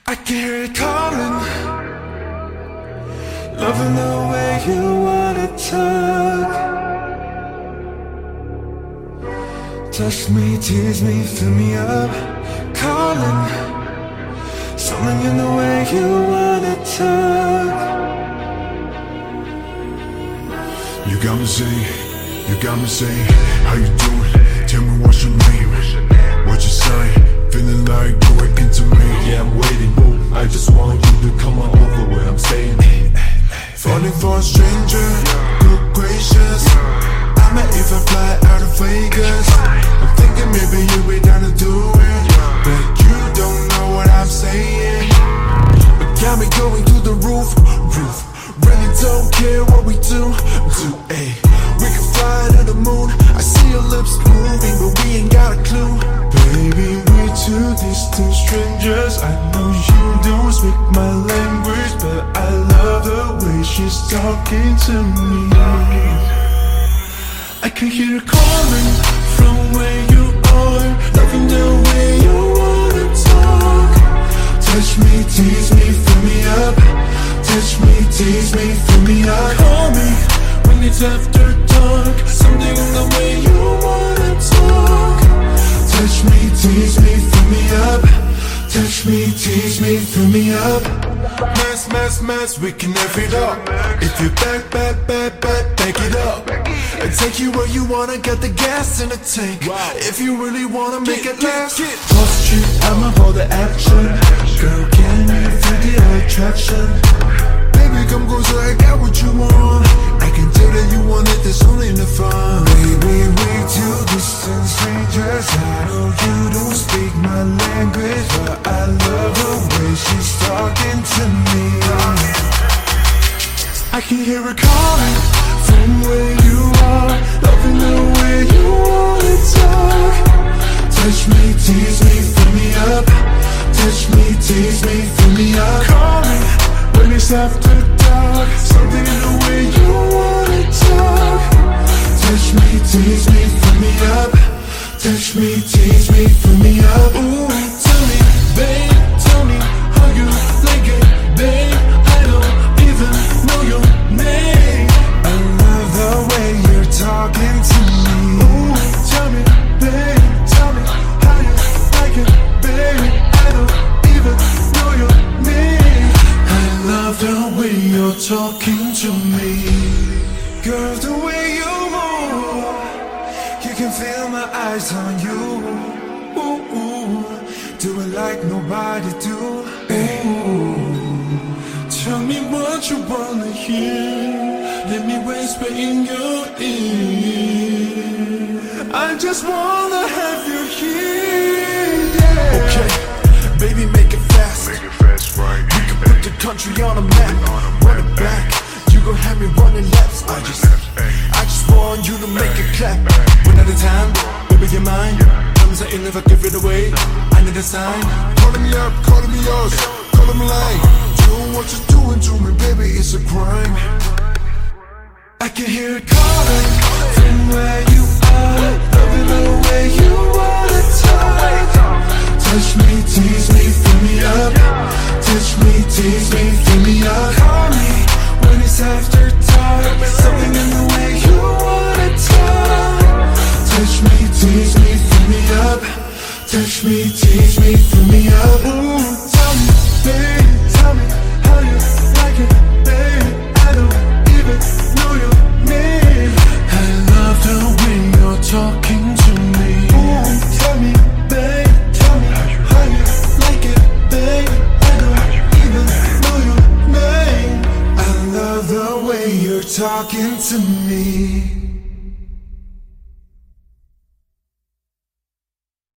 I can hear it calling, loving the way you wanna talk. Touch me, tease me, fill me up. Calling, something in the way you wanna talk. You got me saying, how you doing? Tell me what's your name, what you say? Feeling like you're into me. Yeah, I'm waiting, I just want you to come on over where I'm staying. Falling for a stranger, good gracious. I might even fly out of Vegas. I'm thinking maybe you'll be down to do it, but you don't know what I'm saying. But got me going through the roof. Really don't care what we do. We can fly to the moon. I see your lips moving, but we ain't got a clue. Baby, we're two distant strangers. I know you don't speak my language, but I love the way she's talking to me. I can hear her calling from where you are, loving the way you wanna talk. Touch me, tease me, fill me up. Touch me, tease me, fill me up. Call me when it's after dark, something in the way you wanna talk. Touch me, tease me, fill me up. Touch me, tease me, fill me up. Mess, we can F it up. If you back it up. And take you where you wanna, get the gas in the tank. If you really wanna make it last. Trust you, I'ma hold the action. Girl, can you feel the attraction? Baby, come closer, I got what you want. I can tell that you want it, there's only the fun. Baby, we're two distant strangers. I know you don't speak my language, but I love the way she's talking to me. I can hear her calling from where you are, loving the way you wanna talk. Touch me, tease me, fill me up. Touch me, tease me, fill me up. Call me when it's after dark, something in the way you wanna talk. Touch me, tease me, fill me up. Touch me, tease me, fill me up. Ooh, tell me, babe, tell me how you like it, babe. I don't even know your name. I love the way you're talking to me. Ooh, tell me, babe, tell me how you like it, babe. I don't even know your name. I love the way you're talking to me. Girl, the way you move, you can feel my eyes on you. Ooh, ooh, do it like nobody do. Ooh, tell me what you wanna hear. Let me whisper in your ear. I just wanna have you here, yeah. Okay, baby, make it fast. Right? We can put the country on a map. Run it back, you gon' have me running laps. I just want you to make it clap. One at a time, baby, you're mine. Promise I ain't never give it away. I need a sign. Calling me up, calling me yours, calling me line. Doing what you're doing to me, baby, it's a crime. I can hear it calling from where you are, loving the way you wanna talk. Touch me, tease me, fill me up. Touch me, tease me, fill me up. Call me when it's after dark, something in the way you wanna talk. Touch me, tease me, fill me up. Touch me, tease me, fill me up. Ooh, tell me, babe, tell me how you like it, babe. I don't even know your name. I love the way you're talking to me. Ooh, tell me, babe, tell me how you like it, babe. I don't even know your name. I love the way you're talking to me.